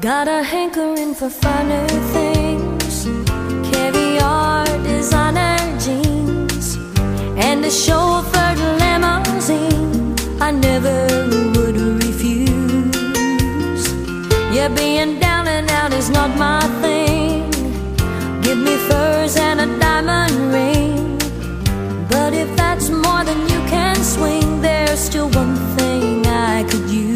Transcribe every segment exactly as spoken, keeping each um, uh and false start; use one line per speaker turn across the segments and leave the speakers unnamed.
Got a hankering for finer things, caviar, designer jeans, and a chauffeured limousine I never would refuse. Yeah, being down and out is not my thing. Give me furs and a diamond ring, but if that's more than you can swing, there's still one thing I could use.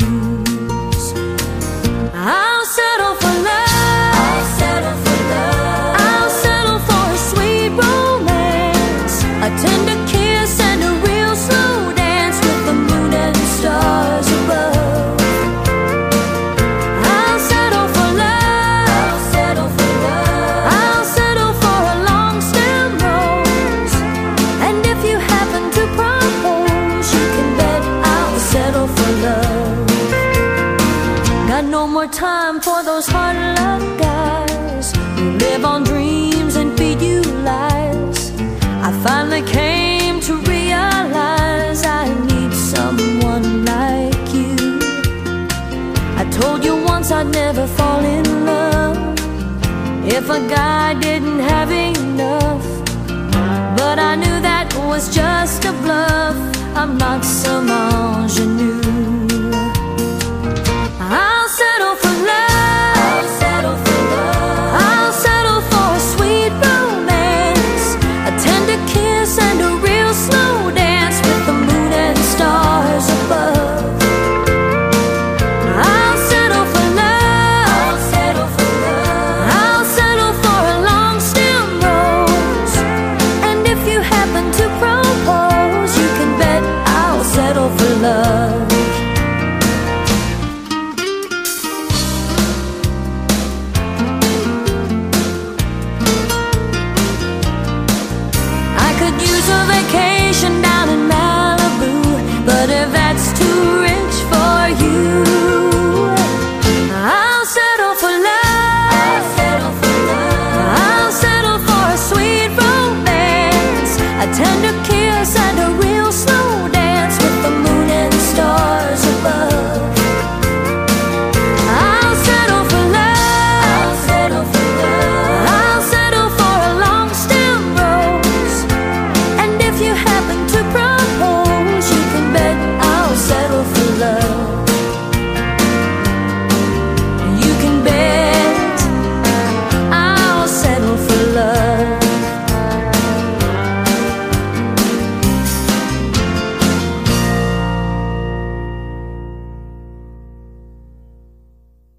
I'll settle for love. I'll settle for love. I'll settle for a sweet romance, a tender kiss and a real slow dance with the moon and stars above. I'll settle for love. I'll settle for love. I'll settle for a long stem rose, and if you happen to propose, you can bet I'll settle for love. Got no more time for those hard luck guys who live on dreams and feed you lies. I finally came to realize I need someone like you. I told you once I'd never fall in love if a guy didn't have enough, but I knew that was just a bluff. I'm not some ingenue. I'll settle for love. I'll settle for love. I'll settle for a sweet romance, a tender kiss and a real slow dance with the moon and stars above. I'll settle for love. I'll settle for love. I'll settle for a long stem rose, and if you happen to propose, you can bet I'll settle for love. Vacation down in Malibu, but if that's too rich for you, I'll settle for love. I'll settle for love. I'll settle for a sweet romance, a tender kiss and a real slow